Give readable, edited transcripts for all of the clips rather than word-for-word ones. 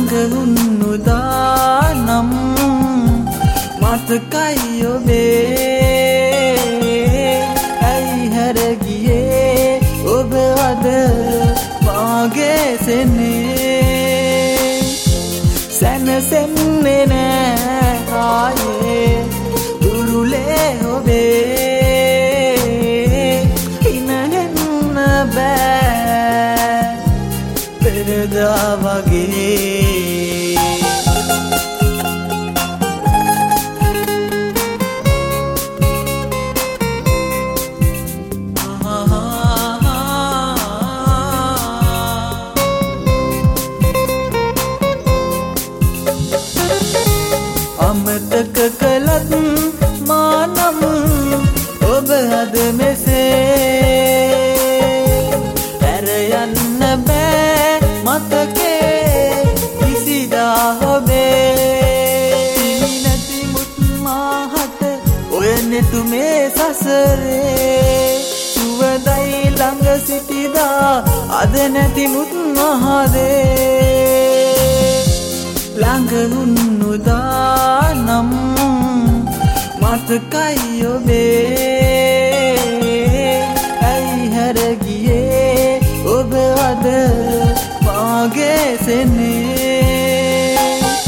ළඟ වුණු දානම් මතකයි ඔබේ ඇයි හැර ගියේ ඔබ අද මාගේ සෙනේ සැනසෙන්නේ නෑ ආයේ දුරුලේ ඔබේ ඉනහෙන්න බෑ පෙරදා වගේ අමතක කළත් මානම් ඔබ අද මෙසේ ඇර යන්න බෑ මතකේ කිසිදා ඔබේ නැති මුත් මාහට ඔය නෙතුමේ සසරේ සුවදයි ළඟ සිටිදා අද නැති මුත් මහදේ ළඟ වුණු දානම් මතකයි ඔබේ ඇයි හැර ගියේ ඔබ අද මාගේ සෙනේ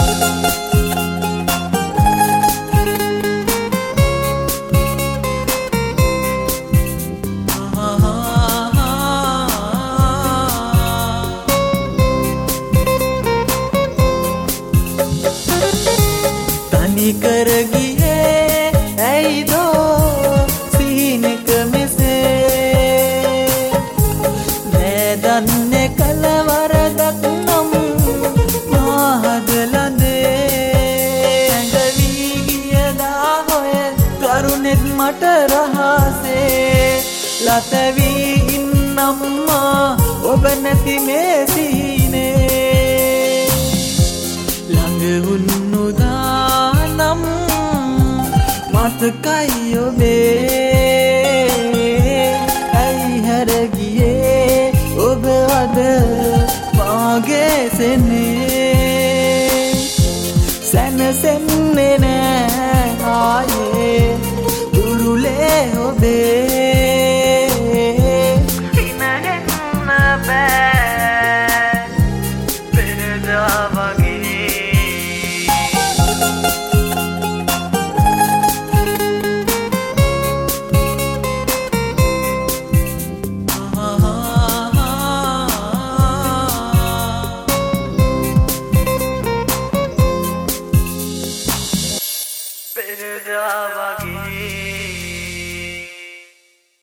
කර ගියේ ඇයිදෝ සිහිනක මෙසේ නෑ දන්නේ කලවරදක් නම් මාහදලඳේ ඇඟවී ගියදා හොය කරුණෙත් මට රහසේ ලතවී ඉන්නම්මා ඔබ නැති මේ සිහිනේ ළඟ වුණු මතකයි ඔබේ ඇයි හැර ගියේ ඔබ අද මාගේ සෙනේ සැනසෙන්නේ නෑ ආයේ